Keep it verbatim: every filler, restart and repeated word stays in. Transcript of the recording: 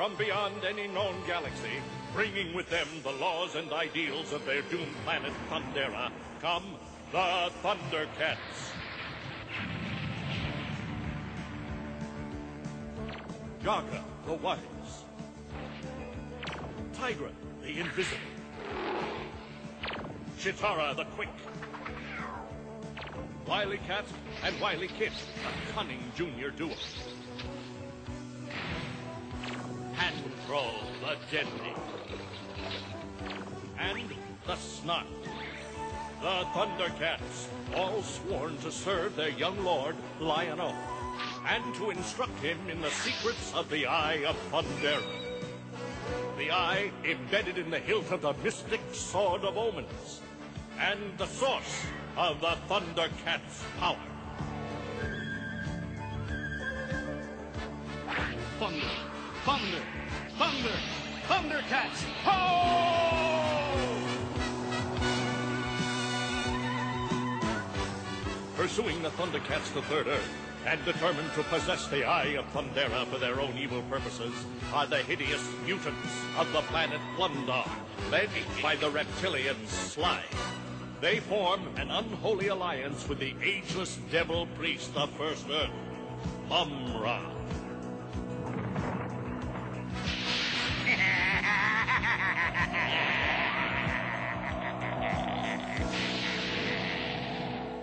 from beyond any known galaxy, bringing with them the laws and ideals of their doomed planet Thundera, come the Thundercats. Yaga, the wise. Tigra, the invisible. Chitara, the quick. Wily Cat and Wily Kit, a cunning junior duo. Hand Troll, the deadly. And the Snot. The Thundercats, all sworn to serve their young lord, Lion-O, and to instruct him in the secrets of the Eye of Thundera. The eye embedded in the hilt of the mystic Sword of Omens, and the source of the Thundercats' power. Thunder! Thunder! Thunder! Thundercats! Ho! Pursuing the Thundercats to Third Earth, and determined to possess the Eye of Thundera for their own evil purposes, are the hideous mutants of the planet Plundar, led by the reptilian Sly. They form an unholy alliance with the ageless devil priest of First Earth, Mum-Ra.